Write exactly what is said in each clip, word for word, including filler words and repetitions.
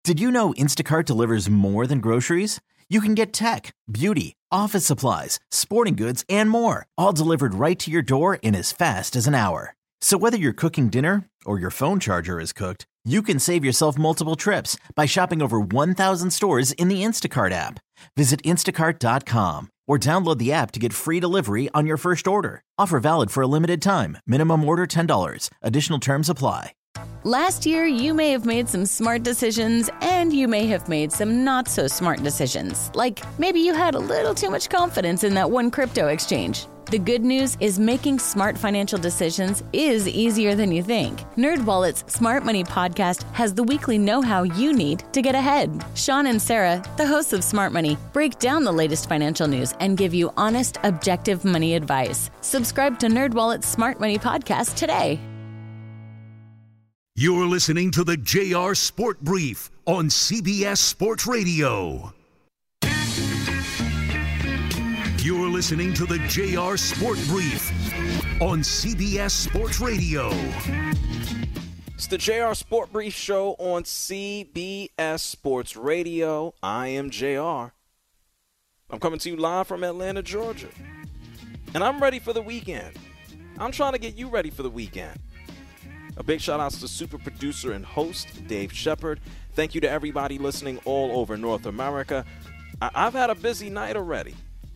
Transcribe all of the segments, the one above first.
Did you know Instacart delivers more than groceries? You can get tech, beauty, office supplies, sporting goods, and more, all delivered right to your door in as fast as an hour. So whether you're cooking dinner or your phone charger is cooked, you can save yourself multiple trips by shopping over one thousand stores in the Instacart app. Visit instacart dot com or download the app to get free delivery on your first order. Offer valid for a limited time. Minimum order ten dollars. Additional terms apply. Last year, you may have made some smart decisions and you may have made some not so smart decisions. Like maybe you had a little too much confidence in that one crypto exchange. The good news is making smart financial decisions is easier than you think. NerdWallet's Smart Money Podcast has the weekly know-how you need to get ahead. Sean and Sarah, the hosts of Smart Money, break down the latest financial news and give you honest, objective money advice. Subscribe to NerdWallet's Smart Money Podcast today. You're listening to the J R Sport Brief on C B S Sports Radio. You're listening to the J R Sport Brief on C B S Sports Radio. It's the J R Sport Brief show on C B S Sports Radio. I am J R. I'm coming to you live from Atlanta, Georgia. And I'm ready for the weekend. I'm trying to get you ready for the weekend. A big shout out to super producer and host Dave Shepard. Thank you to everybody listening all over North America. I- I've had a busy night already.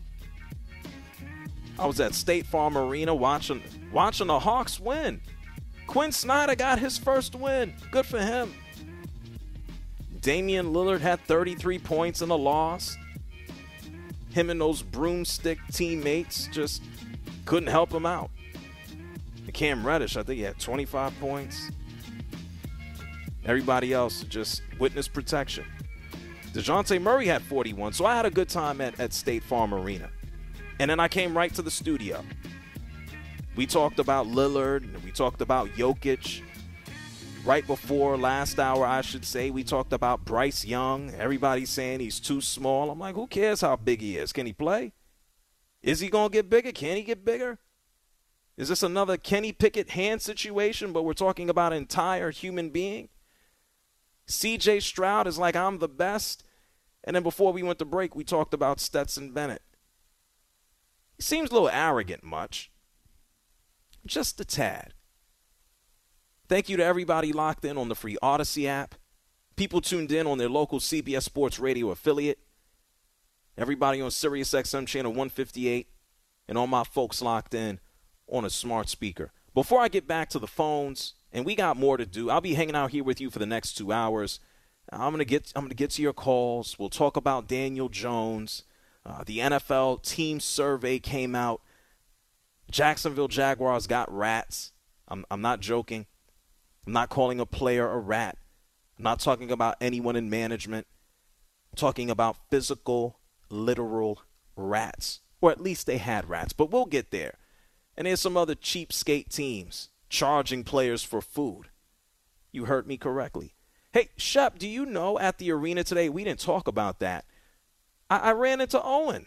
I was at State Farm Arena watching watching the Hawks win. Quinn Snyder got his first win. Good for him. Damian Lillard had thirty-three points in a loss. Him and those broomstick teammates just couldn't help him out. Cam Reddish, I think he had twenty-five points. Everybody else just witness protection. DeJounte Murray had forty-one, so I had a good time at, at State Farm Arena. And then I came right to the studio. We talked about Lillard, and we talked about Jokic. Right before last hour, I should say, we talked about Bryce Young. Everybody's saying he's too small. I'm like, who cares how big he is? Can he play? Is he going to get bigger? Can he get bigger? Is this another Kenny Pickett hand situation, but we're talking about an entire human being? C J Stroud is like, I'm the best. And then before we went to break, we talked about Stetson Bennett. He seems a little arrogant much. Just a tad. Thank you to everybody locked in on the free Odyssey app. People tuned in on their local C B S Sports Radio affiliate. Everybody on Sirius X M channel one fifty-eight. And all my folks locked in on a smart speaker. Before I get back to the phones, and we got more to do, I'll be hanging out here with you for the next two hours. I'm gonna get I'm gonna get to your calls. We'll talk about Daniel Jones. Uh, the N F L team survey came out. Jacksonville Jaguars got rats. I'm I'm not joking. I'm not calling a player a rat. I'm not talking about anyone in management. I'm talking about physical, literal rats. Or at least they had rats, but we'll get there. And there's some other cheapskate teams charging players for food. You heard me correctly. Hey, Shep, do you know at the arena today, we didn't talk about that. I, I ran into Owen.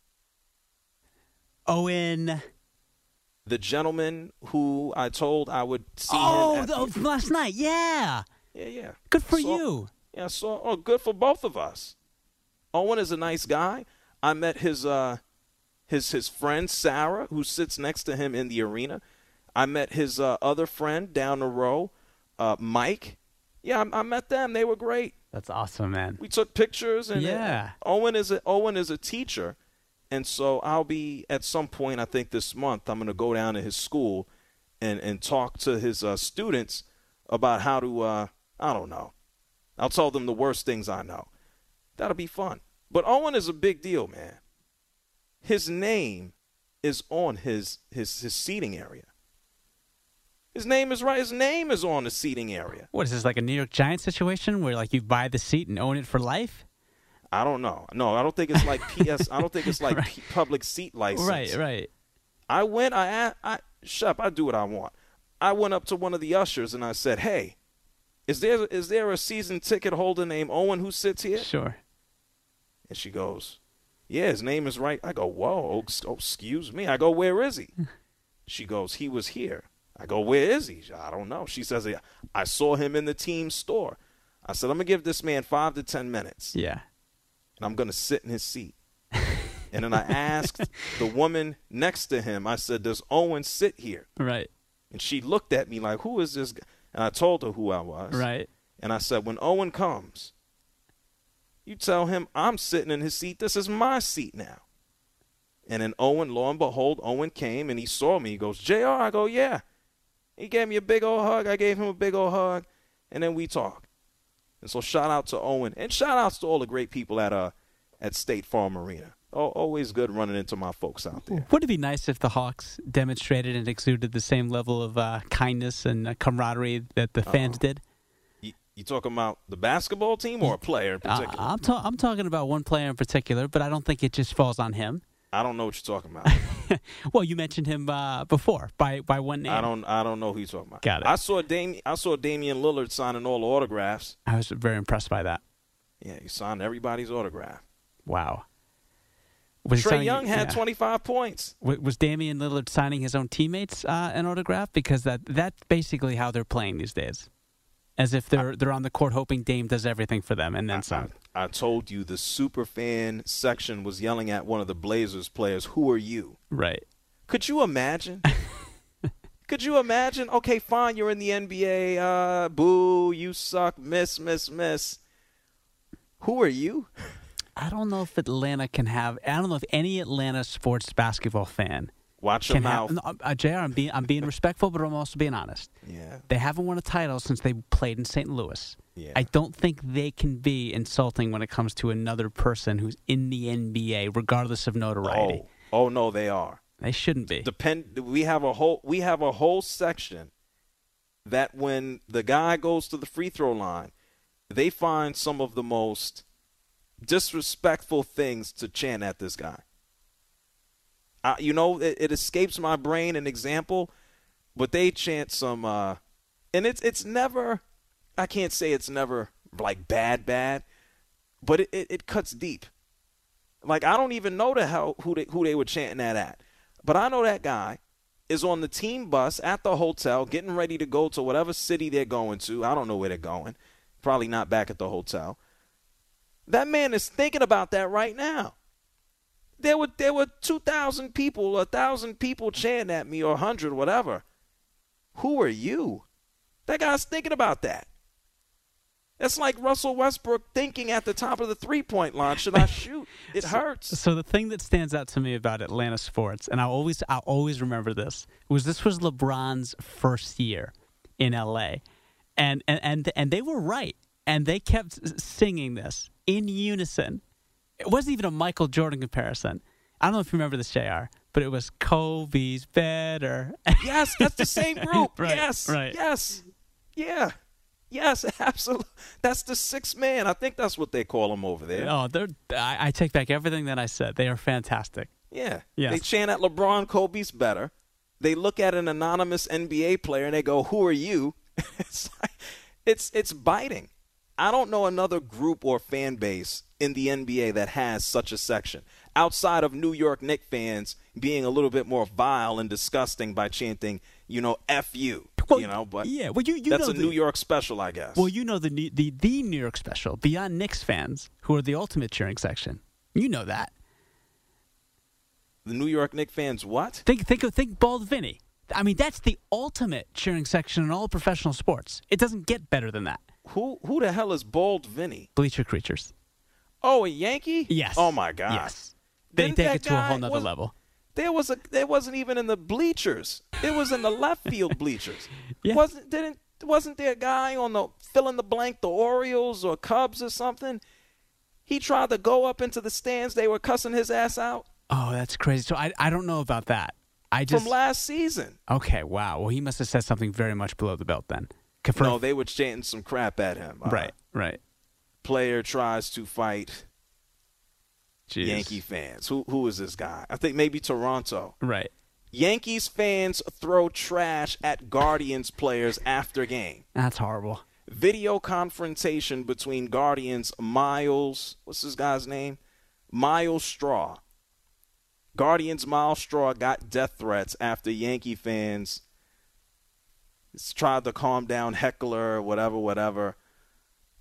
Owen. The gentleman who I told I would see oh, him. Oh, last night, yeah. Yeah, yeah. Good for saw, you. Yeah, so oh, good for both of us. Owen is a nice guy. I met his uh his his friend Sarah, who sits next to him in the arena. I met his uh, other friend down the row, uh, Mike. Yeah, I, I met them. They were great. That's awesome, man. We took pictures, and yeah. uh, Owen is a Owen is a teacher, and so I'll be at some point. I think this month I'm going to go down to his school, and and talk to his uh, students about how to. Uh, I don't know. I'll tell them the worst things I know. That'll be fun. But Owen is a big deal, man. His name is on his his his seating area. His name is right. His name is on the seating area. What is this, like a New York Giants situation where like you buy the seat and own it for life? I don't know. No, I don't think it's like P S. I don't think it's like right. P- public seat license. Right, right. I went. I I Shep. I do what I want. I went up to one of the ushers and I said, "Hey, is there is there a season ticket holder named Owen who sits here?" Sure. And she goes, "Yeah, his name is right." I go, "Whoa, oh, excuse me." I go, "Where is he?" She goes, "He was here." I go, "Where is he?" I don't know. She says, "I saw him in the team store." I said, I'm going to give this man five to ten minutes. Yeah. And I'm going to sit in his seat. And then I asked the woman next to him, I said, does Owen sit here? Right. And she looked at me like, who is this guy? And I told her who I was. Right. And I said, when Owen comes, you tell him I'm sitting in his seat. This is my seat now. And then Owen, lo and behold, Owen came and he saw me. He goes, J R? I go, yeah. He gave me a big old hug. I gave him a big old hug. And then we talked. And so shout out to Owen. And shout outs to all the great people at uh at State Farm Arena. Oh, always good running into my folks out there. Would it be nice if the Hawks demonstrated and exuded the same level of uh, kindness and uh, camaraderie that the fans Uh-oh. did? You, you talking about the basketball team or a player in Uh, particular? I'm, ta- I'm talking about one player in particular, but I don't think it just falls on him. I don't know what you're talking about. Well, you mentioned him uh, before by, by one name. I don't I don't know who you're talking about. Got it. I saw Dam- I saw Damian Lillard signing all the autographs. I was very impressed by that. Yeah, he signed everybody's autograph. Wow. Was he Trey signing- Young had yeah. twenty-five points. W- Was Damian Lillard signing his own teammates uh, an autograph? Because that that's basically how they're playing these days. As if they're they're on the court hoping Dame does everything for them and then I, some. I, I told you the super fan section was yelling at one of the Blazers players, who are you? Right. Could you imagine? Could you imagine? Okay, fine, you're in the N B A. Uh, boo, you suck, miss, miss, miss. Who are you? I don't know if Atlanta can have. I don't know if any Atlanta sports basketball fan Watch your can mouth. have. No, uh, J R, I'm being I'm being respectful, but I'm also being honest. Yeah. They haven't won a title since they played in Saint Louis. Yeah. I don't think they can be insulting when it comes to another person who's in the N B A, regardless of notoriety. Oh, oh no, they are. They shouldn't be. Depend. We have a whole. We have a whole section that when the guy goes to the free throw line, they find some of the most disrespectful things to chant at this guy. Uh, you know, it, it escapes my brain an example, but they chant some, uh, and it's it's never. I can't say it's never like bad, bad, but it, it, it cuts deep. Like I don't even know the hell who they who they were chanting that at, but I know that guy is on the team bus at the hotel, getting ready to go to whatever city they're going to. I don't know where they're going. Probably not back at the hotel. That man is thinking about that right now. There were there were two thousand people, one thousand people chanting at me, or one hundred, whatever. Who are you? That guy's thinking about that. It's like Russell Westbrook thinking at the top of the three-point line, should I shoot? It hurts. So the thing that stands out to me about Atlanta sports, and I always I always remember this, was this was LeBron's first year in L A, and and and, and they were right, and they kept singing this in unison. It wasn't even a Michael Jordan comparison. I don't know if you remember this, J R, but it was Kobe's better. Yes, that's the same group. Right, yes, right. yes, yeah. Yes, absolutely. That's the sixth man. I think that's what they call him over there. Oh, they're, I, I take back everything that I said. They are fantastic. Yeah. Yes. They chant at LeBron, Kobe's better. They look at an anonymous N B A player and they go, who are you? It's like, it's it's biting. I don't know another group or fan base in the N B A that has such a section, outside of New York Knicks fans being a little bit more vile and disgusting by chanting, you know, F you. Well, you know, but yeah, well, you, you that's know a the, New York special, I guess. Well, you know the, the the New York special, beyond Knicks fans, who are the ultimate cheering section. You know that. The New York Knicks fans what? Think think of think Bald Vinny. I mean, that's the ultimate cheering section in all professional sports. It doesn't get better than that. Who who the hell is Bald Vinny? Bleacher Creatures. Oh, a Yankee? Yes. Oh my God. Yes. They Didn't take that it to a whole guy- nother was- level. There was a there wasn't even in the bleachers. It was in the left field bleachers. Yeah. Wasn't didn't wasn't there a guy on the fill in the blank, the Orioles or Cubs or something? He tried to go up into the stands. They were cussing his ass out Oh, that's crazy. So I I don't know about that. I just from last season. okay. Wow. Well, he must have said something very much below the belt then. For- No, they were chanting some crap at him. Uh, right. Right. Player tries to fight Jeez. Yankee fans. Who who is this guy? I think maybe Toronto. Right. Yankees fans throw trash at Guardians players after game. That's horrible. Video confrontation between Guardians Miles, what's this guy's name? Miles Straw. Guardians Miles Straw got death threats after Yankee fans tried to calm down heckler, whatever, whatever.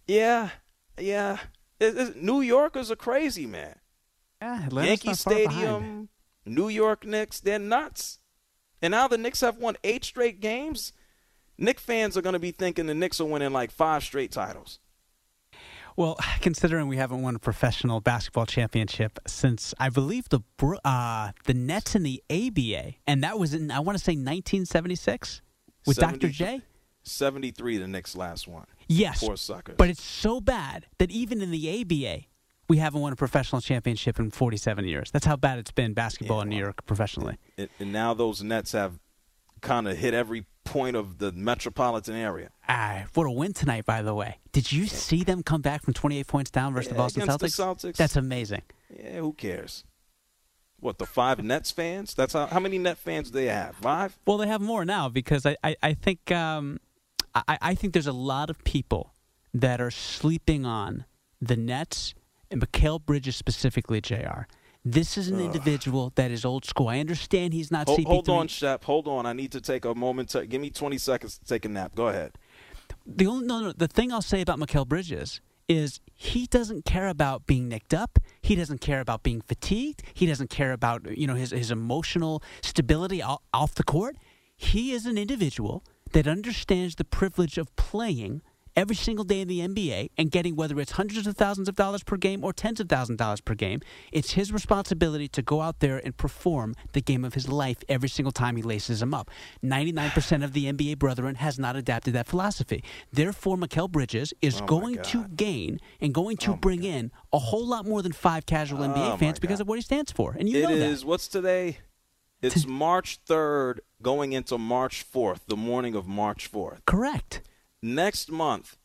Yeah, yeah. It, it, New Yorkers are crazy, man. Yeah, Atlanta's Yankee not far Stadium, behind. New York Knicks, they're nuts. And now the Knicks have won eight straight games. Knicks fans are going to be thinking the Knicks are winning like five straight titles. Well, considering we haven't won a professional basketball championship since, I believe, the uh, the Nets and the A B A, and that was in, I want to say, nineteen seventy-six with Doctor J? seventy-three, the Knicks last one. Yes, Poor suckers. But it's so bad that even in the A B A, we haven't won a professional championship in forty-seven years. That's how bad it's been, basketball Yeah, in New York professionally. And, and now those Nets have kind of hit every point of the metropolitan area. Ah, what a win tonight, by the way. Did you see them come back from twenty-eight points down versus Yeah, the Boston against Celtics? the Celtics. That's amazing. Yeah, who cares? What, the five Nets fans? That's how, how many Net fans do they have? Five? Well, they have more now because I, I, I think um, I, I think there's a lot of people that are sleeping on the Nets and Mikal Bridges specifically, J R. This is an Ugh. individual that is old school. I understand he's not Hold, C P three. hold on, Shep. Hold on. I need to take a moment. To, give me twenty seconds to take a nap. Go ahead. The only no, no, the thing I'll say about Mikal Bridges is he doesn't care about being nicked up. He doesn't care about being fatigued. He doesn't care about, you know, his his emotional stability off, off the court. He is an individual that understands the privilege of playing every single day in the N B A and getting, whether it's hundreds of thousands of dollars per game or tens of thousands of dollars per game. It's his responsibility to go out there and perform the game of his life every single time he laces him up. ninety-nine percent of the N B A brethren has not adapted that philosophy. Therefore, Mikal Bridges is Oh, going to gain and going to Oh, bring in a whole lot more than five casual N B A Oh, fans my because God. of what he stands for. And you It know is, that. what's today? It's March third going into March fourth, the morning of March fourth. Correct. Next month,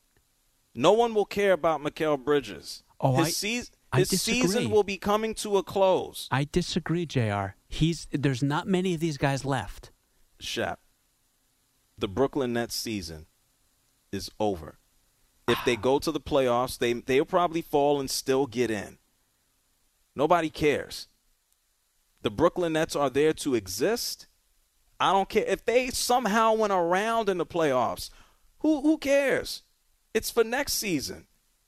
no one will care about Mikal Bridges. Oh, his I- seas- I his disagree. season will be coming to a close. I disagree, J R. He's there's not many of these guys left. Shep, the Brooklyn Nets season is over. If they go to the playoffs, they they'll probably fall and still get in. Nobody cares. The Brooklyn Nets are there to exist. I don't care if they somehow went around in the playoffs. Who who cares? It's for next season.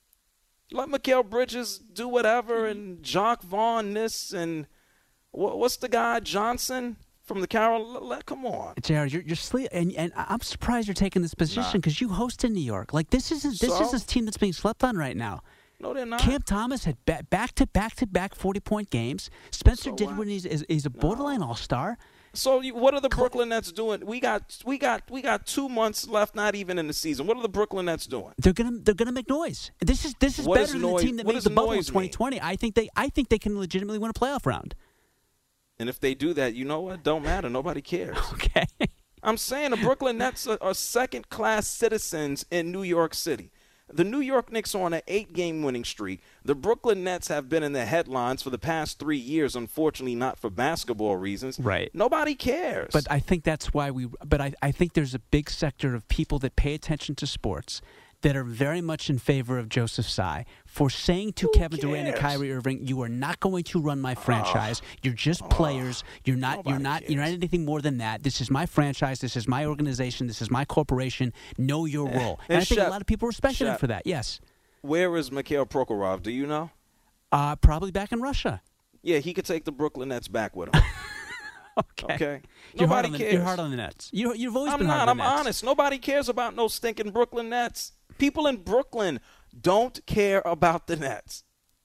Let Mikal Bridges do whatever, and Jacques Vaughn this, and what, what's the guy Johnson from the Carol? Let, come on. J R, you're, you're sleep, and, and I'm surprised you're taking this position because you host in New York. Like this is this So? is a team that's being slept on right now. No, they're not. Cam Thomas had ba- back to back to back forty point games. Spencer So Dinwiddie what? is, is, is a borderline all star. So you, what are the Brooklyn Nets doing? We got we got we got two months left, not even in the season. What are the Brooklyn Nets doing? They're gonna they're gonna make noise. This is this is What better does than noise- the team that what made does the bubble in noise mean? twenty twenty. I think they I think they can legitimately win a playoff round. And if they do that, you know what? Don't matter. Nobody cares. Okay. I'm saying the Brooklyn Nets are, are second-class citizens in New York City. The New York Knicks are on an eight-game winning streak. The Brooklyn Nets have been in the headlines for the past three years, unfortunately not for basketball reasons. Right. Nobody cares. But I think that's why we. But I, I think there's a big sector of people that pay attention to sports that are very much in favor of Joseph Tsai for saying to Who Kevin Durant and cares? Kyrie Irving, "You are not going to run my franchise. You're just players. You're not. You're Nobody not. You're not cares. anything more than that. This is my franchise. This is my organization. This is my corporation. Know your role." And, and I think Shep- a lot of people respected him Shep. for that. Yes. Where is Mikhail Prokhorov? Do you know? Uh, probably back in Russia. Yeah, he could take the Brooklyn Nets back with him. Okay. Okay. You're hard Nobody on the, cares. You're hard on the Nets. You, you've always I'm been not. hard on I'm the Nets. honest. Nobody cares about no stinking Brooklyn Nets. People in Brooklyn don't care about the Nets.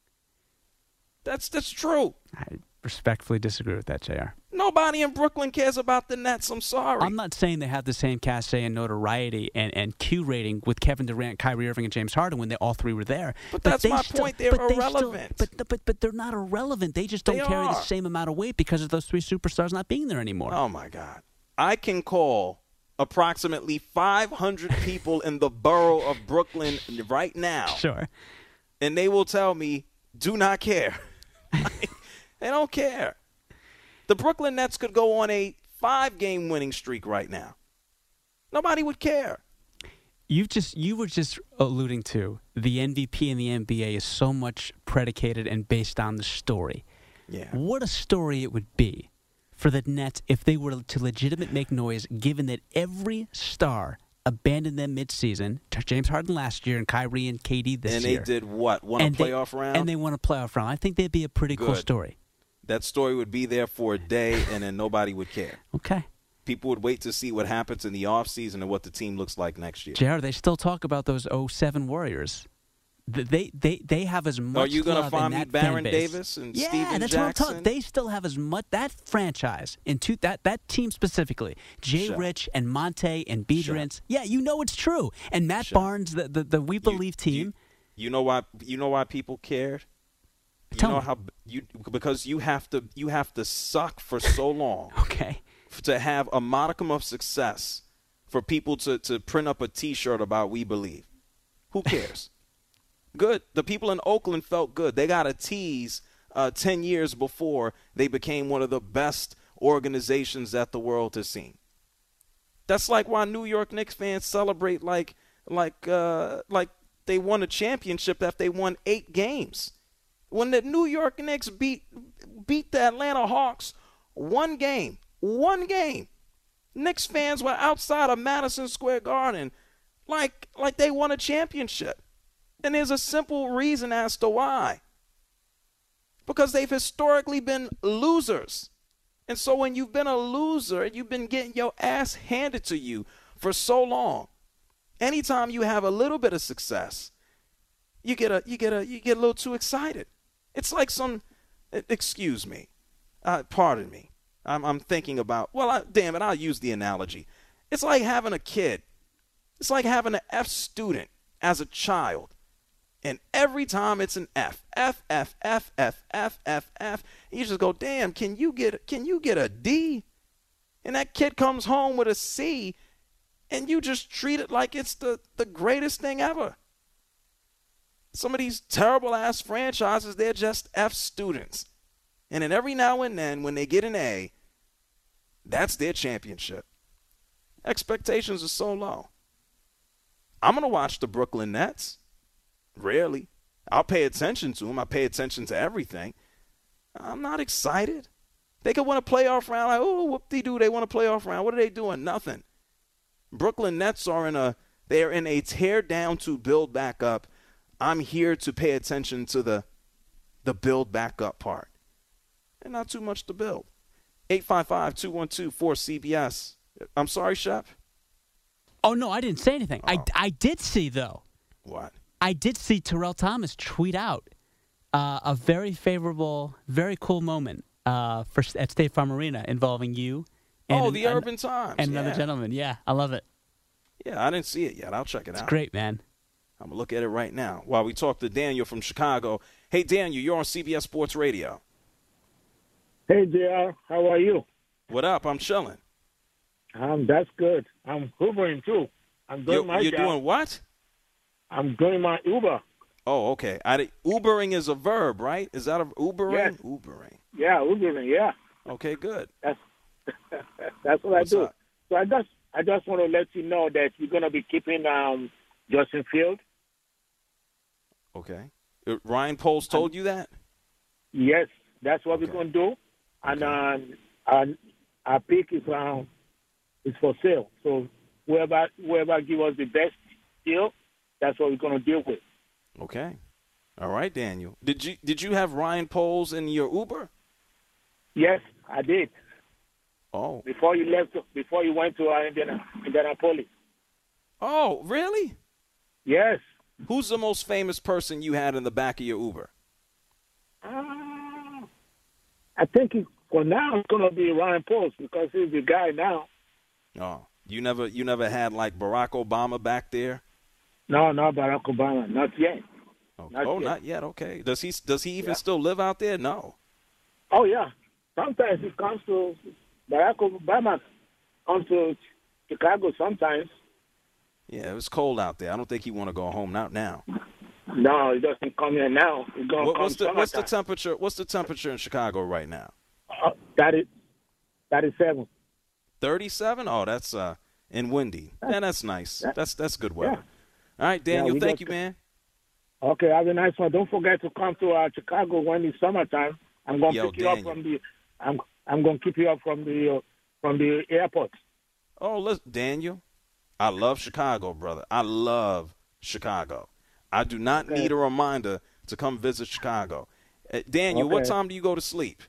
That's that's true. I respectfully disagree with that, J R. Nobody in Brooklyn cares about the Nets. I'm sorry. I'm not saying they have the same cachet and notoriety and, and Q rating with Kevin Durant, Kyrie Irving, and James Harden when they all three were there. But that's they my still- point. They're but they still- irrelevant. but, but but they're not irrelevant. They just don't They carry the are. same amount of weight because of those three superstars not being there anymore. Oh, my God. I can call approximately five hundred people in the borough of Brooklyn right now, Sure. and they will tell me, do not care. They don't care. The Brooklyn Nets could go on a five-game winning streak right now. Nobody would care. You just you were just alluding to the M V P in the N B A is so much predicated and based on the story. Yeah. What a story it would be for the Nets if they were to legitimately make noise, given that every star abandoned them midseason. James Harden last year and Kyrie and K D this and year. And they did what? Won and a playoff they, round? And they won a playoff round. I think they'd be a pretty Good. cool story. That story would be there for a day, and then nobody would care. Okay. People would wait to see what happens in the offseason and what the team looks like next year. J R, they still talk about those oh seven Warriors. They they they have as much. Are you going to find me Baron Davis and yeah, Steven that's Jackson? what I'm talking. They still have as much that franchise in two, that that team specifically. Jay Sure. Rich and Monte and Biedrins. Sure. Yeah, you know it's true. And Matt Sure. Barnes, the, the the We Believe you, team. You, you know why? You know why people cared? You Tell know me. how you because you have to you have to suck for so long Okay. to have a modicum of success for people to, to print up a T-shirt about We Believe. Who cares? Good. The people in Oakland felt good. They got a tease uh, ten years before they became one of the best organizations that the world has seen. That's like why New York Knicks fans celebrate like like uh, like they won a championship after they won eight games. When the New York Knicks beat beat the Atlanta Hawks one game, one game, Knicks fans were outside of Madison Square Garden like like they won a championship. And there's a simple reason as to why. Because they've historically been losers. And so when you've been a loser and you've been getting your ass handed to you for so long, anytime you have a little bit of success, you get a you get a you get a little too excited. It's like some excuse me. Uh, pardon me. I'm I'm thinking about well, I, damn it, I'll use the analogy. It's like having a kid. It's like having an F student as a child. And every time it's an F, F, F, F, F, F, F, F, you just go, damn, can you get can you get a D? And that kid comes home with a C, and you just treat it like it's the, the greatest thing ever. Some of these terrible-ass franchises, they're just F students. And then every now and then, when they get an A, that's their championship. Expectations are so low. I'm going to watch the Brooklyn Nets. Rarely. I'll pay attention to them. I pay attention to everything. I'm not excited. They could win a playoff round. Like, oh, whoop-de-doo, they won a playoff round. What are they doing? Nothing. Brooklyn Nets are in a they're in a tear down to build back up. I'm here to pay attention to the the build back up part. And not too much to build. eight five five, two one two, four C B S. I'm sorry, Shep. Oh no, I didn't say anything. Oh. I I did see though. What? I did see Terrell Thomas tweet out uh, a very favorable, very cool moment uh, for at State Farm Arena involving you. And Oh, an- the an- Urban Times. and yeah. another gentleman. Yeah, I love it. Yeah, I didn't see it yet. I'll check it It's out. great, man. I'm going to look at it right now while we talk to Daniel from Chicago. Hey, Daniel, you're on C B S Sports Radio. Hey, J R, how are you? What up? I'm chilling. Um, that's good. I'm Ubering too. I'm doing You're, my you're job. doing what? I'm doing my Uber. Oh, okay. I, di- Ubering is a verb, right? Is that a Ubering? Yes. Ubering. Yeah, Ubering. Yeah, Okay, good. that's that's what What's I do. up? So I just I just want to let you know that you're gonna be keeping um Justin Field. Okay. Uh, Ryan Poles told you that? Yes, that's what Okay. we're gonna do. And um, our, our pick is um is for sale. So whoever whoever give us the best deal, that's what we're gonna deal with. Okay. All right, Daniel. Did you did you have Ryan Poles in your Uber? Yes, I did. Oh. Before you left, before you went to uh, Indiana, Indianapolis. Oh, really? Yes. Who's the most famous person you had in the back of your Uber? Uh, I think it, for now it's gonna be Ryan Post because he's the guy now. Oh. You never you never had like Barack Obama back there? No, not Barack Obama, not yet. Oh, Not oh yet. not yet. Okay. Does he does he even Yeah. still live out there? No. Oh yeah. Sometimes he comes to Barack Obama comes to Chicago sometimes. Yeah, it was cold out there. I don't think he want to go home. Not now. No, he doesn't come here now. He's gonna What, come what's the what's the summertime. temperature? What's the temperature in Chicago right now? Uh, that is that is seven. thirty-seven. Oh, that's uh and windy. Yeah, that's nice. That's that's good weather. Yeah. All right, Daniel. we thank got you, to- man. Okay, have a nice one. Don't forget to come to uh, Chicago when it's summertime. I'm gonna Yo, pick you up Daniel. from the. I'm I'm gonna keep you up from the uh, from the airport. Oh, listen, Daniel. I love Chicago, brother. I love Chicago. I do not Okay. need a reminder to come visit Chicago. Uh, Daniel, Okay. what time do you go to sleep?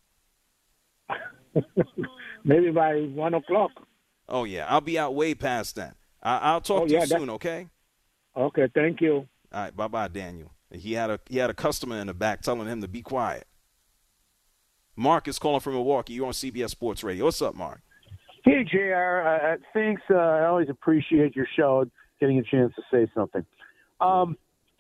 Maybe by one o'clock. Oh, yeah. I'll be out way past then. I- I'll talk Oh, to yeah, you that- soon, okay? Okay, thank you. All right, bye-bye, Daniel. He had a he had a customer in the back telling him to be quiet. Mark is calling from Milwaukee. You're on C B S Sports Radio. What's up, Mark? Hey, J R. Uh, thanks. Uh, I always appreciate your show, getting a chance to say something. Um,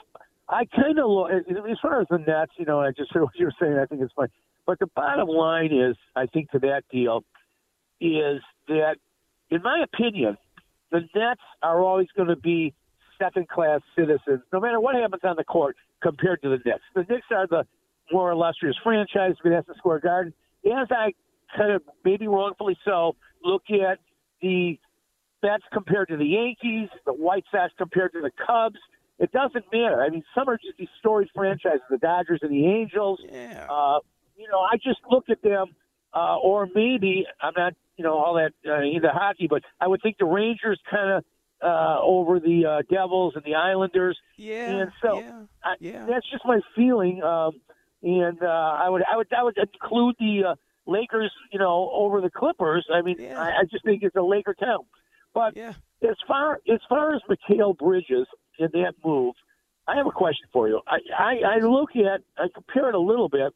I kind of, as far as the Nets, you know, I just heard what you were saying. I think it's fine. But the bottom line is, I think to that deal, is that, in my opinion, the Nets are always going to be second-class citizens, no matter what happens on the court, compared to the Knicks. The Knicks are the more illustrious franchise, Madison Square Garden. As I kind of, maybe wrongfully so, look at the Mets compared to the Yankees, the White Sox compared to the Cubs, it doesn't matter. I mean, some are just these storied franchises, the Dodgers and the Angels. Yeah. Uh, you know, I just look at them, uh, or maybe, I'm not, you know, all that uh, into hockey, but I would think the Rangers kind of uh, over the uh, Devils and the Islanders. Yeah. And so yeah. I, yeah. that's just my feeling. Um, and uh, I would, I would, I would include the uh, Lakers, you know, over the Clippers. I mean, Yeah. I, I just think it's a Laker town. But Yeah. as far as far as Mikal Bridges in that move, I have a question for you. I, I, I look at, I compare it a little bit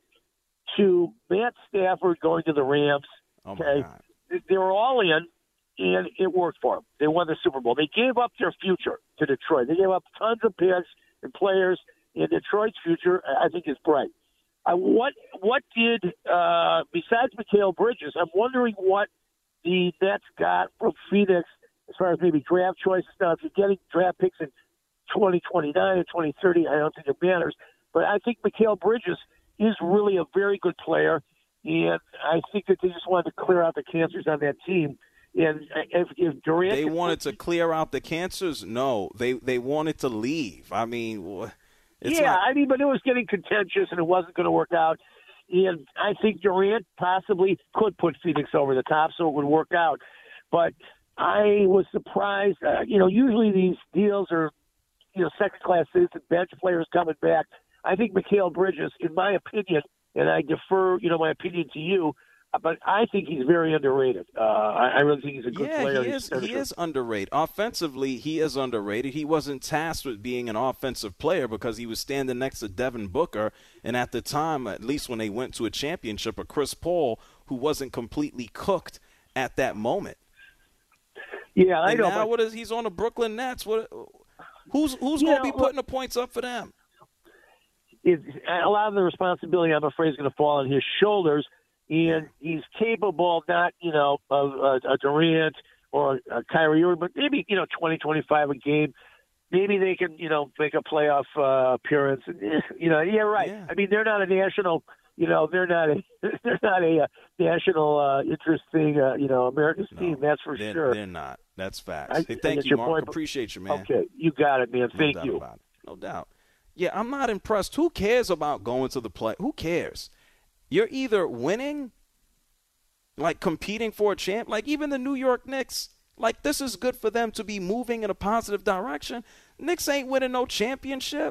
to Matt Stafford going to the Rams. Oh, my Okay, God. they were all in, and it worked for them. They won the Super Bowl. They gave up their future to Detroit. They gave up tons of picks and players, and Detroit's future, I think, is bright. Uh, what what did uh, besides Mikal Bridges? I'm wondering what the Nets got from Phoenix as far as maybe draft choices. Now, if you're getting draft picks in twenty twenty-nine and twenty thirty, I don't think it matters. But I think Mikal Bridges is really a very good player, and I think that they just wanted to clear out the cancers on that team. And if, if Durant, They wanted to clear out the cancers? No, they they wanted to leave. I mean, wh- it's yeah, not, I mean, but it was getting contentious, and it wasn't going to work out. And I think Durant possibly could put Phoenix over the top, so it would work out. But I was surprised. Uh, you know, usually these deals are, you know, second-class citizen bench players coming back. I think Mikal Bridges, in my opinion, and I defer, you know, my opinion to you, but I think he's very underrated. Uh, I, I really think he's a good yeah, player. he He's is. He is underrated. Offensively, he is underrated. He wasn't tasked with being an offensive player because he was standing next to Devin Booker, and at the time, at least when they went to a championship, a Chris Paul who wasn't completely cooked at that moment. Yeah, I and know. now But what is he's on the Brooklyn Nets? What? Who's who's Yeah, going to be well- putting the points up for them? it, a lot of the responsibility, I'm afraid, is going to fall on his shoulders. And he's capable, not, you know, of uh, a Durant or a Kyrie Irving, but maybe, you know, twenty, twenty-five a game. Maybe they can, you know, make a playoff uh, appearance. You know, yeah, right. Yeah. I mean, they're not a national, you know, they're not a, they're not a, uh national uh, interest thing, uh, you know, America's No, team, that's for they're, sure. They're not. That's facts. I- hey, I thank get you, your Mark. point, but- Appreciate you, man. Okay, you got it, man. No Thank doubt you. about it. No doubt. Yeah, I'm not impressed. Who cares about going to the play? Who cares? You're either winning, like competing for a champ, like even the New York Knicks. Like, this is good for them to be moving in a positive direction. Knicks ain't winning no championship.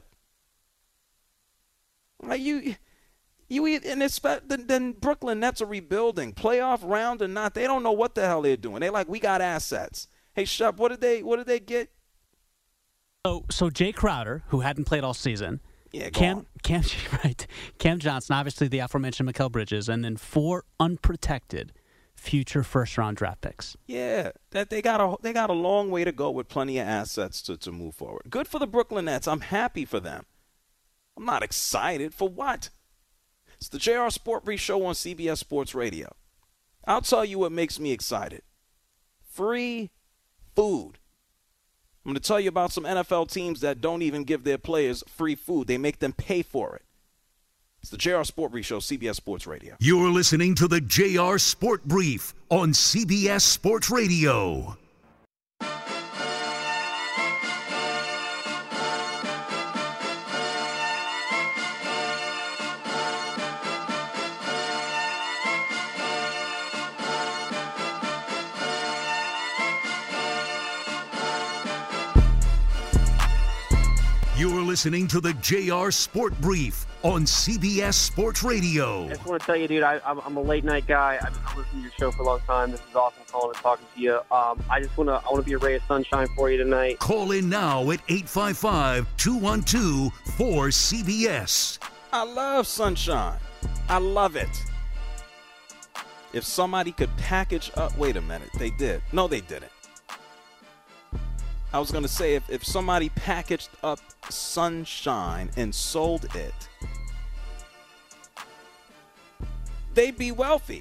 Like, you, you, and it's then, then Brooklyn Nets are rebuilding, playoff round or not. They don't know what the hell they're doing. They're like, we got assets. Hey, Shep, what did they, what did they get? So, so Jay Crowder, who hadn't played all season, Yeah, go Cam, on. Cam, right, Cam Johnson, obviously the aforementioned Mikal Bridges, and then four unprotected future first-round draft picks. Yeah, that they got a they got a long way to go with plenty of assets to, to move forward. Good for the Brooklyn Nets. I'm happy for them. I'm not excited for what? It's the J R Sport Brief Show on C B S Sports Radio. I'll tell you what makes me excited. Free food. I'm going to tell you about some N F L teams that don't even give their players free food. They make them pay for it. It's the J R Sport Brief Show, C B S Sports Radio. You're listening to the J R Sport Brief on C B S Sports Radio. listening to the J R Sport Brief on C B S Sports Radio. I just want to tell you, dude, I, I'm, I'm a late night guy. I've been listening to your show for a long time. This is awesome calling and talking to you. Um, I just want to I want to be a ray of sunshine for you tonight. Call in now at eight five five, two one two, four C B S. I love sunshine. I love it. If somebody could package up, wait a minute, they did. No, they didn't. I was going to say, if, if somebody packaged up sunshine and sold it, they'd be wealthy.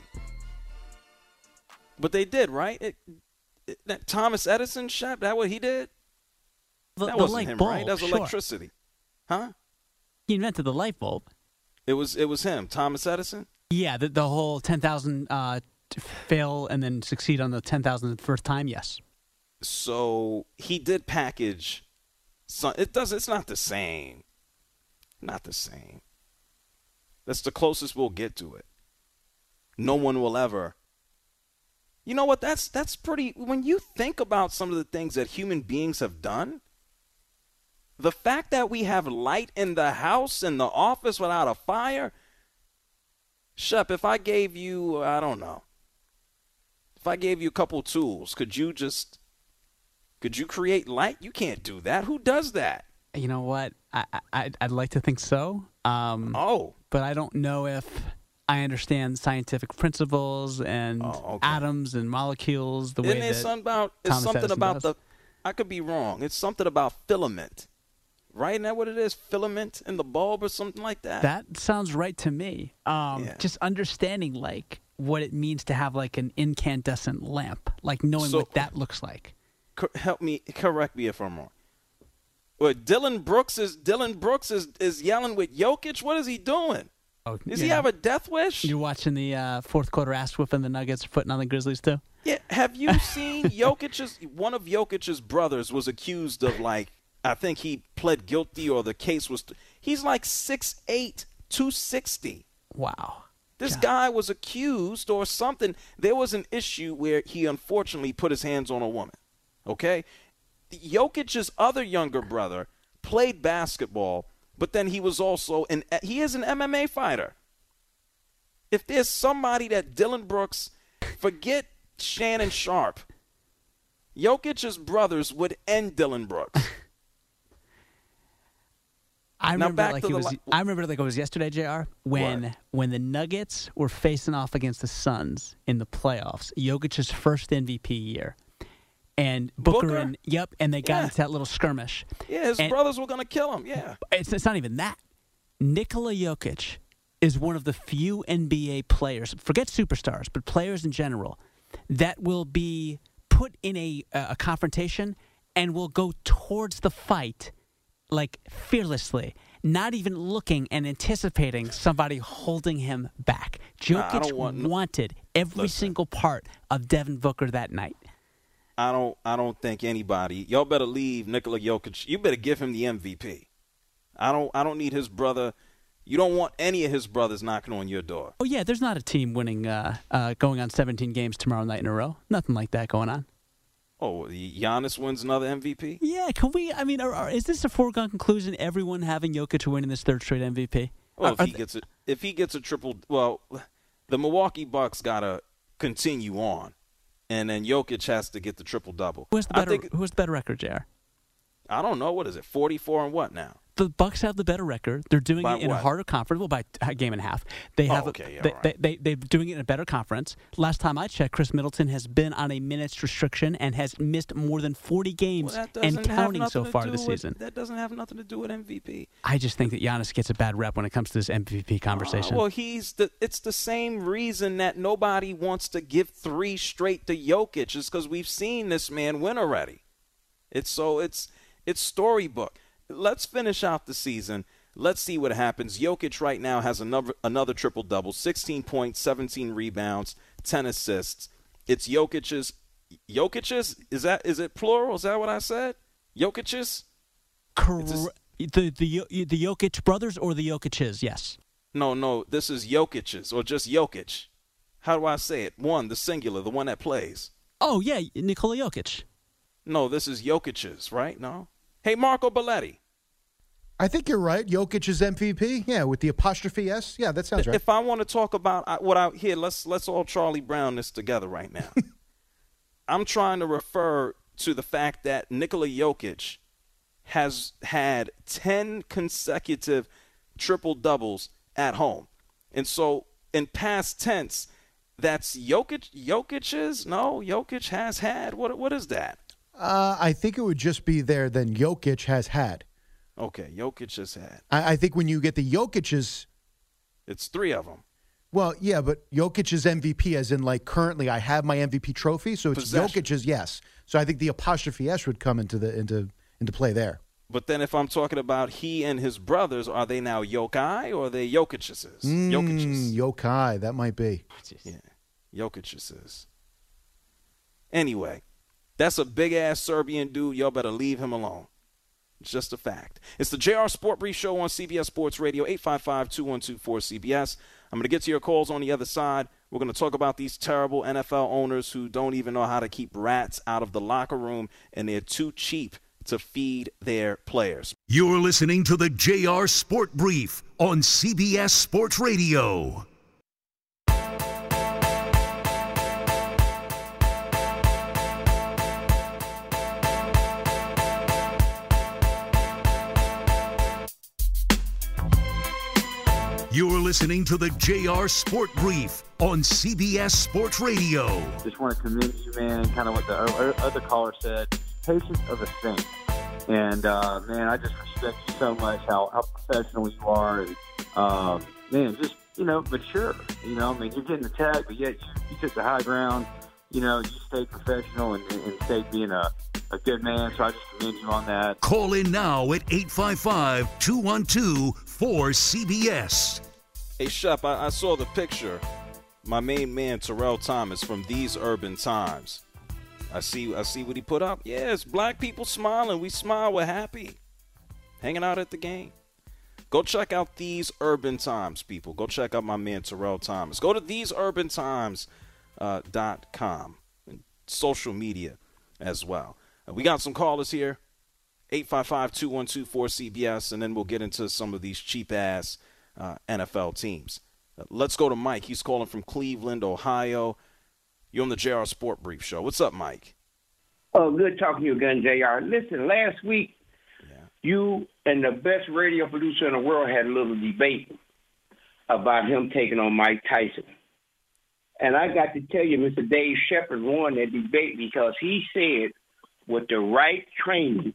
But they did, right? It, it, that Thomas Edison shop, that what he did? The, that the wasn't light him, bulb, right? That was sure. electricity. Huh? He invented the light bulb. It was it was him, Thomas Edison? Yeah, the, the whole ten thousand uh, fail and then succeed on the ten thousand the first time, yes. So he did package sun. It does. It's not the same. Not the same. That's the closest we'll get to it. No one will ever. You know what? That's that's pretty. When you think about some of the things that human beings have done, the fact that we have light in the house, in the office without a fire. Shep, if I gave you, I don't know. If I gave you a couple tools, could you just, could you create light? You can't do that. Who does that? You know what? I, I, I'd like to think so. Um, oh. But I don't know if I understand scientific principles and oh, okay. atoms and molecules the Isn't way it that something about, it's Thomas something Edison about does. the, I could be wrong. It's something about filament. Right? Isn't that what it is? Filament in the bulb or something like that? That sounds right to me. Um, Yeah. Just understanding, like, what it means to have, like, an incandescent lamp. Like, knowing So- what that looks like. Co- help me, correct me if I'm wrong. Well, Dylan Brooks is Dylan Brooks is, is yelling with Jokic. What is he doing? Oh, Does yeah. he have a death wish? You're watching the uh, fourth quarter ass whooping the Nuggets putting on the Grizzlies, too? Yeah. Have you seen Jokic's? One of Jokic's brothers was accused of, like, I think he pled guilty or the case was. He's like six eight, two sixty. Wow. This God. guy was accused or something. There was an issue where he unfortunately put his hands on a woman. Okay? Jokic's other younger brother played basketball, but then he was also an he is an M M A fighter. If there's somebody that Dylan Brooks, forget Shannon Sharp. Jokic's brothers would end Dylan Brooks. I Now remember back like to it the was. li- I remember like it was yesterday, J R. When What? when the Nuggets were facing off against the Suns in the playoffs, Jokic's first M V P year, and Booker, Booker? and yep, and they got Yeah. into that little skirmish. Yeah, his And- brothers were going to kill him. Yeah. It's, it's not even that. Nikola Jokic is one of the few N B A players, forget superstars, but players in general, that will be put in a a confrontation and will go towards the fight. Like, fearlessly, not even looking and anticipating somebody holding him back. Nah, I Jokic don't want no- wanted every Listen. single part of Devin Booker that night. I don't I don't think anybody y'all better leave Nikola Jokic. You better give him the M V P. I don't I don't need his brother. You don't want any of his brothers knocking on your door. Oh, yeah, there's not a team winning, uh, uh, going on seventeen games tomorrow night in a row. Nothing like that going on. Oh, Giannis wins another M V P? Yeah, can we, I mean, are, are, is this a foregone conclusion, everyone having Jokic winning this third straight M V P? Well, Are- if are he th- gets a if he gets a triple, well, the Milwaukee Bucks gotta continue on, and then Jokic has to get the triple double. who has the I better, think who has the better record, J R? I don't know what is it, forty-four and what now? The Bucks have the better record. They're doing By it in a what? harder conference, well, by a game and a half. They Oh, have, a- okay, yeah, they, all right. they, they, they're doing it in a better conference. Last time I checked, Chris Middleton has been on a minutes restriction and has missed more than forty games Well, that and doesn't have counting nothing so to far do this with- season. That doesn't have nothing to do with M V P. I just think that Giannis gets a bad rep when it comes to this M V P conversation. Uh, well, he's the. It's the same reason that nobody wants to give three straight to Jokic is because we've seen this man win already. It's so it's it's storybook. Let's finish out the season. Let's see what happens. Jokic right now has another another triple double: sixteen points, seventeen rebounds, ten assists. It's Jokic's. Jokic's is that is it plural? Is that what I said? Jokic's. Cor- it's a- the, the, the Jokic brothers or the Jokic's, yes. No, no, this is Jokic's or just Jokic. How do I say it? One, the singular, the one that plays. Oh, yeah, Nikola Jokic. No, this is Jokic's, right? No? Hey, Marco Belletti. I think you're right. Jokic is M V P. Yeah, with the apostrophe S. Yeah, that sounds right. If I want to talk about what I here, let's let's all Charlie Brown this together right now. I'm trying to refer to the fact that Nikola Jokic has had ten consecutive triple doubles at home, and so in past tense, that's Jokic. Jokic's no, Jokic has had. What what is that? Uh, I think it would just be there. Then Jokic has had. Okay, Jokic has had. I, I think when you get the Jokic's, it's three of them. Well, yeah, but Jokic's M V P, as in like currently, I have my M V P trophy, so it's Possession. Jokic's, yes. So I think the apostrophe S would come into the into into play there. But then if I'm talking about he and his brothers, are they now Yokai or are they Jokic's? Mm, Jokic's. Yokai, that might be. Yeah, Jokic's. Anyway, that's a big-ass Serbian dude. Y'all better leave him alone. It's just a fact. It's the J R Sport Brief Show on C B S Sports Radio, eight five five, two one two, four C B S. I'm going to get to your calls on the other side. We're going to talk about these terrible N F L owners who don't even know how to keep rats out of the locker room, and they're too cheap to feed their players. You're listening to the J R Sport Brief on C B S Sports Radio. You're listening to the J R Sport Brief on C B S Sports Radio. Just want to commend you, man, and kind of what the other caller said, patience of a saint. And, uh, man, I just respect you so much, how, how professional you are. And, uh, man, just, you know, mature. You know, I mean, you're getting attacked, but yet you, you took the high ground. You know, you stayed professional and, and stayed being a, a good man. So I just commend you on that. Call in now at eight five five, two one two, four C B S. Hey, Shep, I, I saw the picture. My main man, Terrell Thomas, from These Urban Times. I see I see what he put up. Yeah, it's black people smiling. We smile. We're happy. Hanging out at the game. Go check out These Urban Times, people. Go check out my man, Terrell Thomas. Go to these urban times dot com. And social media as well. Uh, we got some callers here. eight five five, two one two, four C B S. And then we'll get into some of these cheap-ass Uh, N F L teams. Uh, let's go to Mike. He's calling from Cleveland, Ohio. You're on the J R Sport Brief Show. What's up, Mike? Oh, good talking to you again, J R. Listen, last week, yeah. you and the best radio producer in the world had a little debate about him taking on Mike Tyson. And I got to tell you, Mister Dave Shepard won that debate because he said with the right training,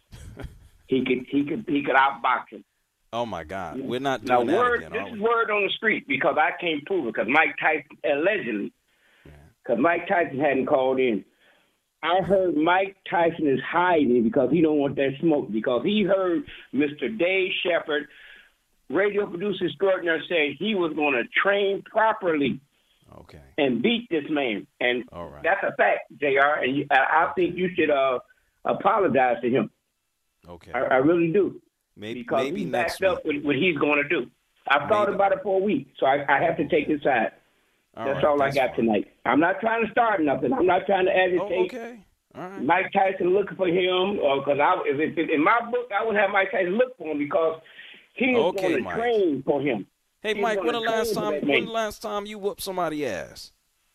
he could he could he could outbox him. Oh, my God. We're not doing now, that word, again, this is word on the street because I can't prove it because Mike Tyson, allegedly, because yeah. Mike Tyson hadn't called in. I heard Mike Tyson is hiding because he don't want that smoke because he heard Mister Dave Shepard, radio producer extraordinaire, say he was going to train properly okay. and beat this man. And All right. that's a fact, J R, and you, I, I think you should uh, apologize to him. Okay. I, I really do. Maybe, because maybe he next backed up with what he's going to do. I've thought maybe. about it for a week, so I, I have to take his side. All That's right, all that's I got fine. tonight. I'm not trying to start nothing. I'm not trying to agitate. Oh, okay. All right. Mike Tyson looking for him, because I, if, if, in my book, I would have Mike Tyson look for him because he is Okay, going to Mike. train for him. Hey, He's Mike, when gonna the last train for time that when man. the last time you whooped somebody's ass?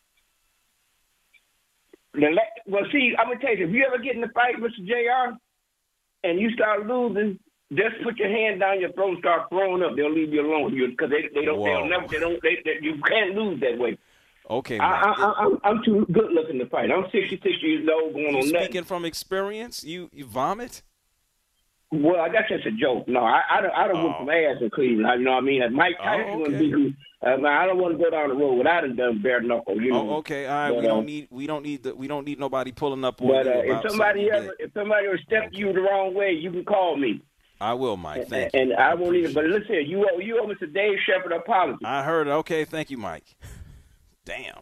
The la- well, see, I'm gonna tell you, if you ever get in a fight, Mister J R, and you start losing, just put your hand down your throat and start throwing up. They'll leave you alone because they they don't Whoa. they'll never they don't they, they, you can't lose that way. Okay, I, Mike. I, I, I'm I'm too good looking to fight. I'm sixty-six years old, going you on nothing. speaking from experience? You you vomit? Well, that's just a joke. No, I I don't I don't Oh. whoop some ass in Cleveland. You know what I mean? If Mike Tyson Oh, would okay. be who. Uh, I don't want to go down the road without a done bare knuckle. You know. Oh, okay. All right. But, we don't uh, need we don't need the, we don't need nobody pulling up on But you uh, about if somebody something ever big. if somebody ever step you the wrong way, you can call me. I will, Mike. Thank and, you. and I won't even. But listen, you owe you owe Mister Dave Shepard an apology. I heard it. Okay, thank you, Mike. Damn.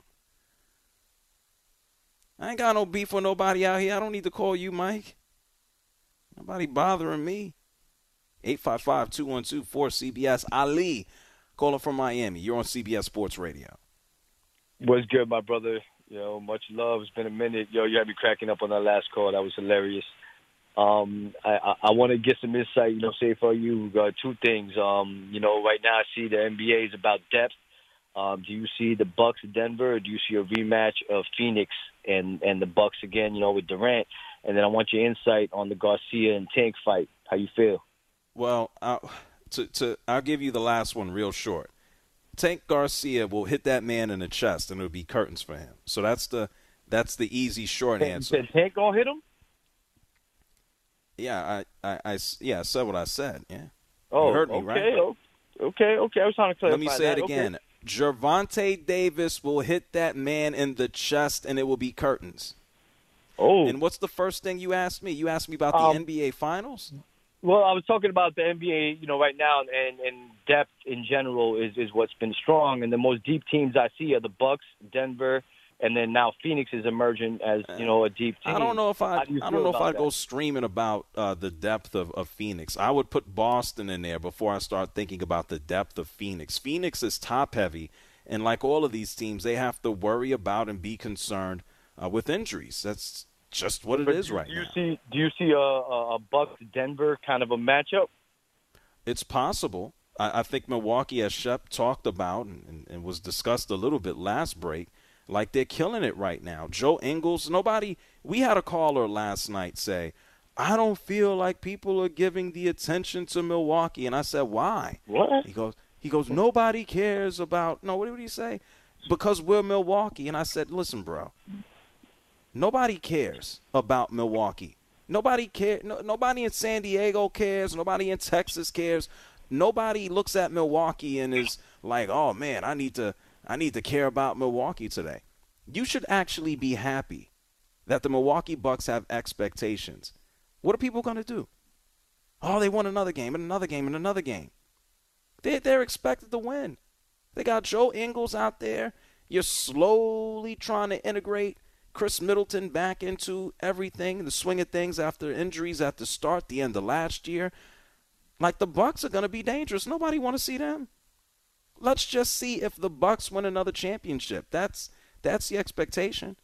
I ain't got no beef with nobody out here. I don't need to call you, Mike. Nobody bothering me. eight five five, two one two, four C B S. Ali, calling from Miami. You're on C B S Sports Radio. What's good, my brother? You know, much love. It's been a minute. Yo, you had me cracking up on that last call. That was hilarious. Um, I, I, I want to get some insight, you know, say for you, uh, two things. Um, you know, right now I see the N B A is about depth. Um, do you see the Bucks in Denver, or do you see a rematch of Phoenix and, and the Bucks again, you know, with Durant? And then I want your insight on the Garcia and Tank fight. How you feel? Well, I'll, to, to, I'll give you the last one real short. Tank Garcia will hit that man in the chest, and it'll be curtains for him. So that's the that's the easy short answer. Did Tank gonna hit him? Yeah, I, I, I, yeah, I said what I said. Yeah. Oh, you heard me, okay, right? okay, okay. I was trying to clarify. Let me say that. it again. Okay. Gervonta Davis will hit that man in the chest, and it will be curtains. Oh. And what's the first thing you asked me? You asked me about the um, N B A Finals? Well, I was talking about the N B A, you know, right now, and, and depth in general is, is what's been strong. And the most deep teams I see are the Bucks, Denver, and then now Phoenix is emerging as, you know, a deep team. I don't know if I, do I don't know if I'd that? go screaming about uh, the depth of, of Phoenix. I would put Boston in there before I start thinking about the depth of Phoenix. Phoenix is top heavy, and like all of these teams, they have to worry about and be concerned uh, with injuries. That's just what it But is do, right do you now. See, do you see a, a, a Bucks-Denver kind of a matchup? It's possible. I, I think Milwaukee, as Shep talked about and, and, and was discussed a little bit last break, like they're killing it right now. Joe Ingles, nobody – we had a caller last night say, I don't feel like people are giving the attention to Milwaukee. And I said, why? What? He goes, he goes, nobody cares about – no, what did he say? Because we're Milwaukee. And I said, listen, bro, nobody cares about Milwaukee. Nobody care. No, nobody in San Diego cares. Nobody in Texas cares. Nobody looks at Milwaukee and is like, oh, man, I need to – I need to care about Milwaukee today. You should actually be happy that the Milwaukee Bucks have expectations. What are people going to do? Oh, they won another game and another game and another game. They're, they're expected to win. They got Joe Ingles out there. You're slowly trying to integrate Chris Middleton back into everything, the swing of things after injuries at the start, the end of last year. Like, the Bucks are going to be dangerous. Nobody want to see them. Let's just see if the Bucks win another championship. That's that's the expectation.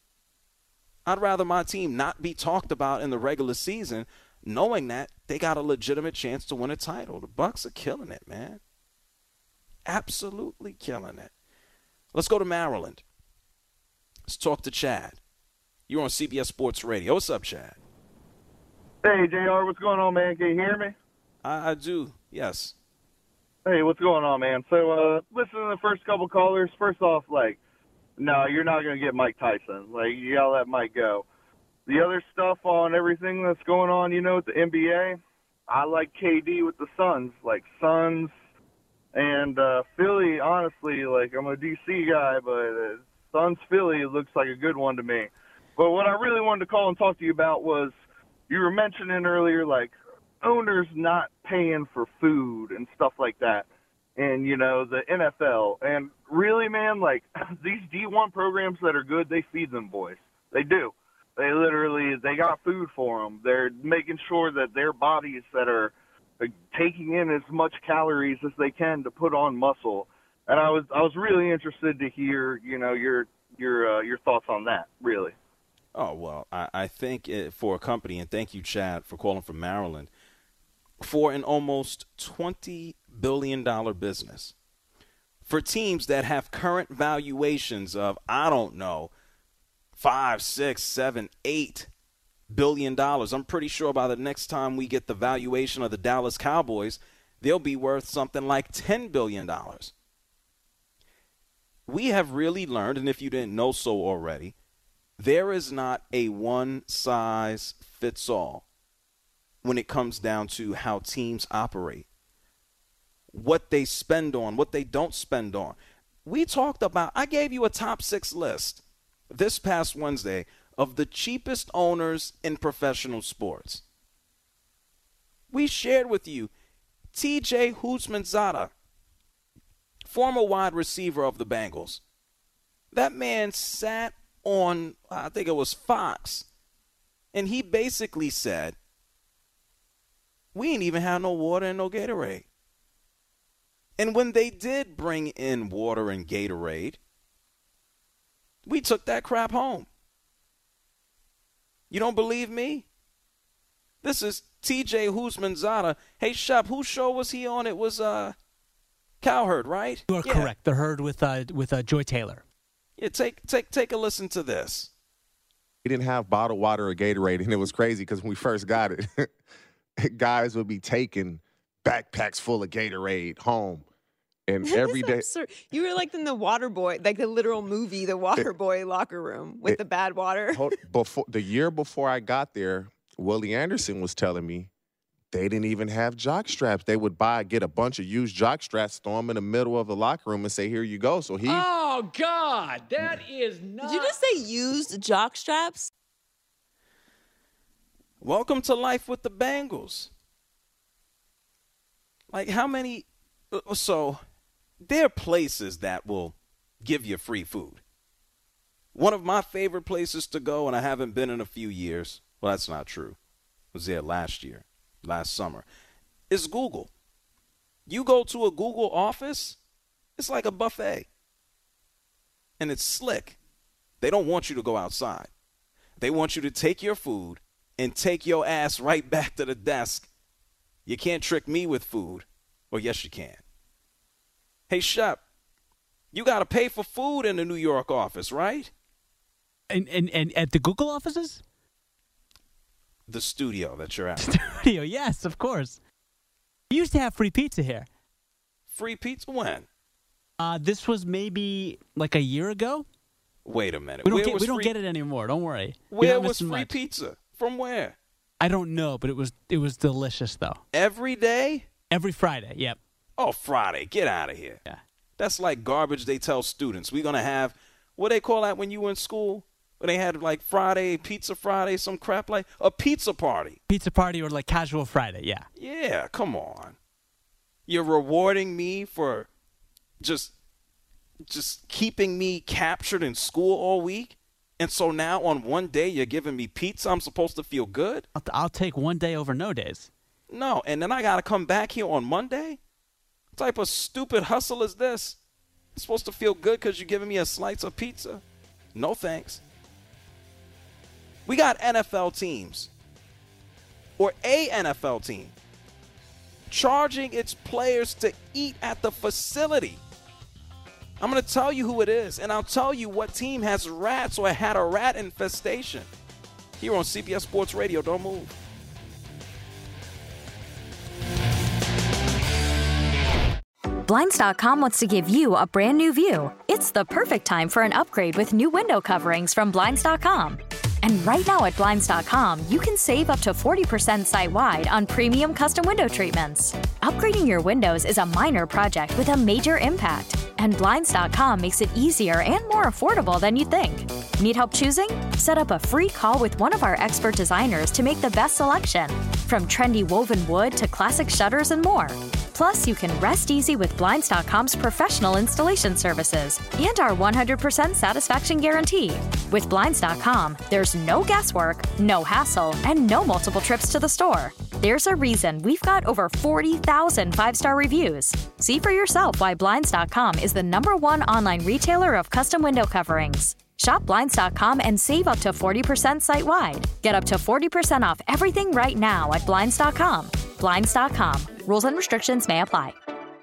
I'd rather my team not be talked about in the regular season, knowing that they got a legitimate chance to win a title. The Bucks are killing it, man. Absolutely killing it. Let's go to Maryland. Let's talk to Chad. You're on C B S Sports Radio. What's up, Chad? Hey, J R, what's going on, man? Can you hear me? I, I do, yes. Hey, what's going on, man? So, uh, listen to the first couple callers. First off, like, no, you're not going to get Mike Tyson. Like, you got to let Mike go. The other stuff on everything that's going on, you know, with the N B A, I like K D with the Suns. Like, Suns and uh, Philly, honestly, like, I'm a D C guy, but uh, Suns-Philly looks like a good one to me. But what I really wanted to call and talk to you about was you were mentioning earlier, like, owners not paying for food and stuff like that, and, you know, the N F L. And really, man, like, these D one programs that are good, they feed them boys. They do. They literally, they got food for them. They're making sure that their bodies that are taking in as much calories as they can to put on muscle. And I was I was really interested to hear, you know, your your uh, your thoughts on that, really. Oh, well, I, I think it, for a company, and thank you, Chad, for calling from Maryland, for an almost twenty billion dollars business, for teams that have current valuations of, I don't know, five, six, seven, eight billion dollars. I'm pretty sure by the next time we get the valuation of the Dallas Cowboys, they'll be worth something like ten billion dollars. We have really learned, and if you didn't know so already, there is not a one-size-fits-all when it comes down to how teams operate, what they spend on, what they don't spend on. We talked about, I gave you a top six list this past Wednesday of the cheapest owners in professional sports. We shared with you T J Houshmandzadeh, former wide receiver of the Bengals. That man sat on, I think it was Fox, and he basically said, we ain't even have no water and no Gatorade. And when they did bring in water and Gatorade, we took that crap home. You don't believe me? This is T J Houshmandzadeh. Hey, Shep, whose show was he on? It was uh, Cowherd, right? You are yeah. correct. The Herd with uh, with uh, Joy Taylor. Yeah, take take take a listen to this. We didn't have bottled water or Gatorade, and it was crazy because when we first got it, guys would be taking backpacks full of Gatorade home. And That every is day, absurd. You were like in the Water Boy, like the literal movie, The Water Boy locker room with it- the bad water. hold- before the year before I got there, Willie Anderson was telling me they didn't even have jock straps. They would buy, get a bunch of used jock straps, throw them in the middle of the locker room, and say, "Here you go." So he, Oh, God, that is not. Did you just say used jock straps? Welcome to life with the Bengals. Like, how many? So, there are places that will give you free food. One of my favorite places to go, and I haven't been in a few years, well, that's not true. I was there last year, last summer, is Google. You go to a Google office, it's like a buffet. And it's slick. They don't want you to go outside. They want you to take your food and take your ass right back to the desk. You can't trick me with food. Or yes, you can. Hey, Shep, you got to pay for food in the New York office, right? And, and and at the Google offices? The studio that you're at. Studio, yes, of course. We used to have free pizza here. Free pizza when? Uh, this was maybe like a year ago. Wait a minute. We don't, Where get, was we don't free- get it anymore. Don't worry. You're Where not was missing free much. pizza? From where? I don't know, but it was it was delicious though. Every day? Every Friday. Yep. Oh, Friday. Get out of here. Yeah. That's like garbage they tell students. We're going to have, what they call that when you were in school? When they had like Friday, Pizza Friday, some crap like a pizza party. Pizza party or like casual Friday. Yeah. Yeah, come on. You're rewarding me for just just keeping me captured in school all week? And so now on one day you're giving me pizza, I'm supposed to feel good? I'll, I'll take one day over no days. No, and then I got to come back here on Monday? What type of stupid hustle is this? I'm supposed to feel good because you're giving me a slice of pizza? No thanks. We got N F L teams, or a N F L team, charging its players to eat at the facility. I'm going to tell you who it is, and I'll tell you what team has rats or had a rat infestation. Here on C B S Sports Radio, don't move. Blinds dot com wants to give you a brand new view. It's the perfect time for an upgrade with new window coverings from Blinds dot com. And right now at Blinds dot com, you can save up to forty percent site-wide on premium custom window treatments. Upgrading your windows is a minor project with a major impact, and Blinds dot com makes it easier and more affordable than you think. Need help choosing? Set up a free call with one of our expert designers to make the best selection, from trendy woven wood to classic shutters and more. Plus, you can rest easy with Blinds dot com's professional installation services and our one hundred percent satisfaction guarantee. With Blinds dot com, there's no guesswork, no hassle, and no multiple trips to the store. There's a reason we've got over forty thousand five-star reviews. See for yourself why Blinds dot com is the number one online retailer of custom window coverings. Shop Blinds dot com and save up to forty percent site-wide. Get up to forty percent off everything right now at Blinds dot com. Blinds dot com. Rules and restrictions may apply.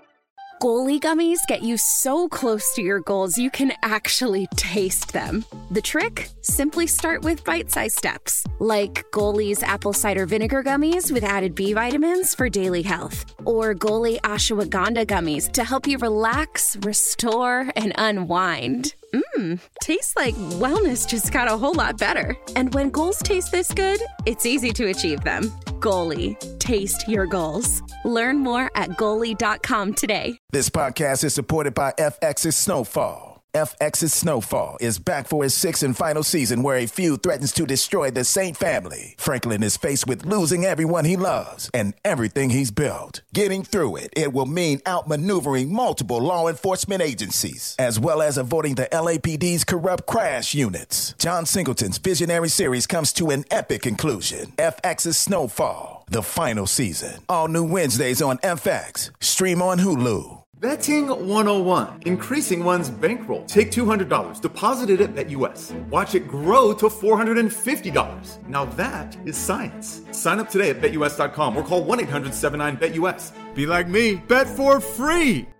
Goalie gummies get you so close to your goals you can actually taste them. The trick? Simply start with bite-sized steps, like Goalie's apple cider vinegar gummies with added B vitamins for daily health, or Goalie ashwagandha gummies to help you relax, restore, and unwind. Mmm, tastes like wellness just got a whole lot better. And when goals taste this good, it's easy to achieve them. Goalie, taste your goals. Learn more at goalie dot com today. This podcast is supported by F X's Snowfall. F X's Snowfall is back for its sixth and final season where a feud threatens to destroy the Saint family. Franklin is faced with losing everyone he loves and everything he's built. Getting through it, it will mean outmaneuvering multiple law enforcement agencies, as well as avoiding the L A P D's corrupt crash units. John Singleton's visionary series comes to an epic conclusion. F X's Snowfall, the final season. All new Wednesdays on F X. Stream on Hulu. Betting one oh one. Increasing one's bankroll. Take two hundred dollars, deposit it at BetUS. Watch it grow to four hundred fifty dollars. Now that is science. Sign up today at Bet U S dot com or call one eight hundred seven nine bet U S. Be like me. Bet for free.